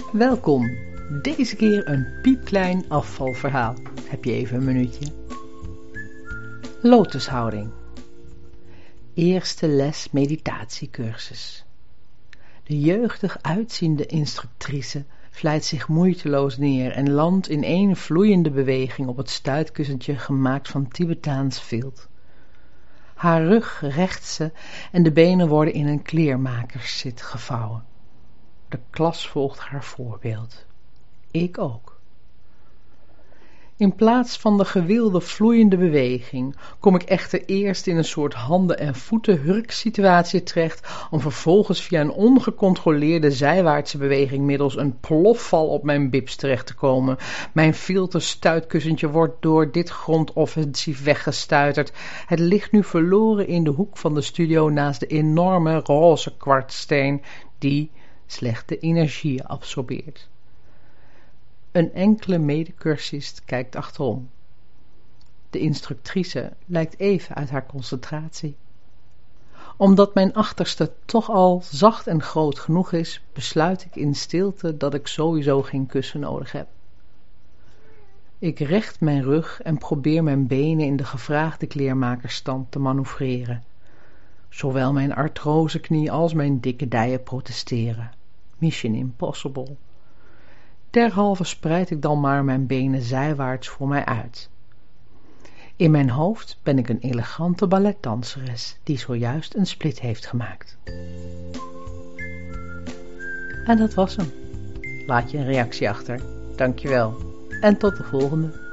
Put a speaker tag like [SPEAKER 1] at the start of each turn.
[SPEAKER 1] Welkom, deze keer een piepklein afvalverhaal. Heb je even een minuutje? Lotushouding. Eerste les meditatiecursus. De jeugdig uitziende instructrice vlijt zich moeiteloos neer en landt in één vloeiende beweging op het stuitkussentje gemaakt van Tibetaans vilt. Haar rug recht ze en de benen worden in een kleermakerszit gevouwen. De klas volgt haar voorbeeld. Ik ook. In plaats van de gewilde vloeiende beweging kom ik echter eerst in een soort handen- en voeten-hurksituatie terecht om vervolgens via een ongecontroleerde zijwaartse beweging middels een plofval op mijn bips terecht te komen. Mijn filterstuitkussentje wordt door dit grondoffensief weggestuiterd. Het ligt nu verloren in de hoek van de studio naast de enorme roze kwartsteen die slechte energie absorbeert. Een enkele medecursist kijkt achterom. De instructrice lijkt even uit haar concentratie. Omdat mijn achterste toch al zacht en groot genoeg is, besluit ik in stilte dat ik sowieso geen kussen nodig heb. Ik recht mijn rug en probeer mijn benen in de gevraagde kleermakersstand te manoeuvreren. Zowel mijn artroseknie als mijn dikke dijen protesteren. Mission impossible. Derhalve spreid ik dan maar mijn benen zijwaarts voor mij uit. In mijn hoofd ben ik een elegante balletdanseres die zojuist een split heeft gemaakt. En dat was hem. Laat je een reactie achter. Dankjewel. En tot de volgende.